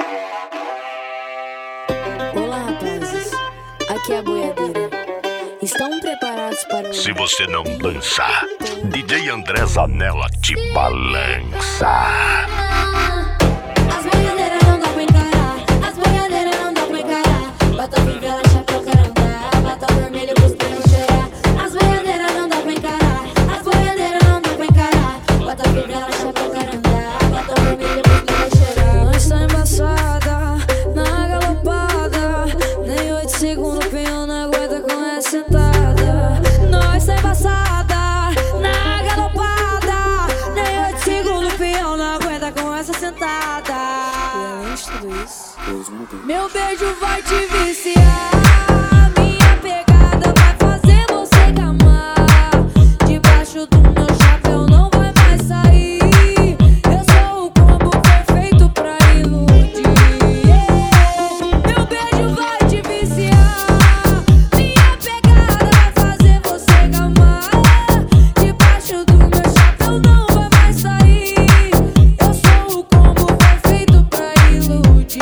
Olá, rapazes. Aqui é a boiadeira. Estão preparados para o... Se você não dançar, DJ André Zanella te balança. As boiadeiras não dá pra encarar. As boiadeiras não dá pra encarar. Bota fivela, chapéu, carandá. Bota vermelho, buscando cheirar. As boiadeiras não dá pra encarar. As boiadeiras não dá pra encarar. Bota fivela, chapéu, carandá. Bota vermelho, buscando cheirar. Nós tá embaçada, na galopada. Nem 8 segundos, o peão não aguenta com essa sentada. Nós tá embaçada, na galopada. Nem 8 segundos, o peão não aguenta com essa sentada. E além de tudo isso, meu beijo vai te viciar. Minha pegada vai fazer você gamar. Debaixo do meu chapéu não vai mais sair. Eu sou o combo perfeito pra iludir. Meu beijo vai te viciar. Minha pegada vai fazer você gamar. Debaixo do meu chapéu não vai mais sair. Eu sou o combo perfeito pra iludir.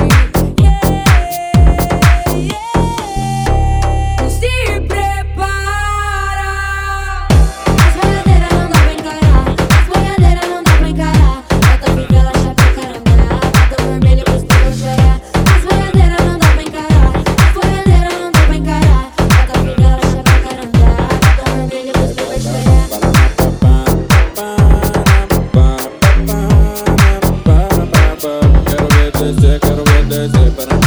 Se prepara. As boiadeiras não dá pra encarar. As boiadeiras não dá pra encarar. Bota fivela, chapéu, carandá. Bota vermelho, buscando cheirar. As boiadeiras não dá pra encarar. As boiadeiras não dá pra encarar. Bota fivela, chapéu, carandá. Bota vermelho, buscando cheirar. Quero ver descer para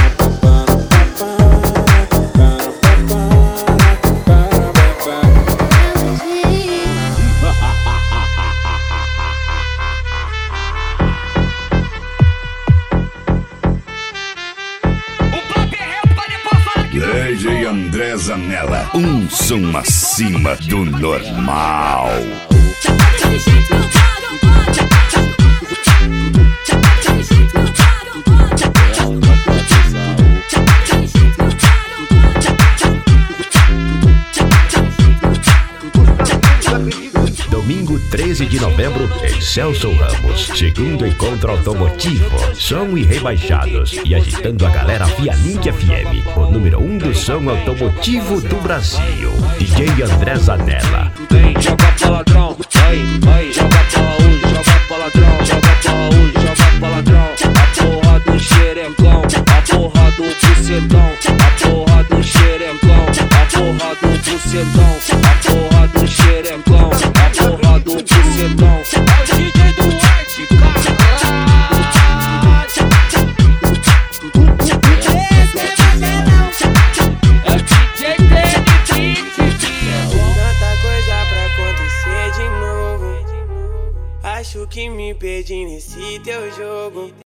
DJ André Zanella, um som acima do normal. Domingo 13 de novembro, em Celso Ramos, segundo encontro automotivo, som e rebaixados, e agitando a galera via Link FM, o número 1 do som automotivo do Brasil, DJ André Zanella. Vem, joga pra ladrão, vai, joga pra hoje, joga pra ladrão, joga pra hoje, joga pra ladrão. A porra do xerecão, a porra do bucetão, a porra do xerecão, a porra do bucetão, a porra do xerecão, a porra do bucetão. É o DJ do White, é DJ Tanta coisa pra acontecer de novo. Acho que me perdi nesse teu jogo.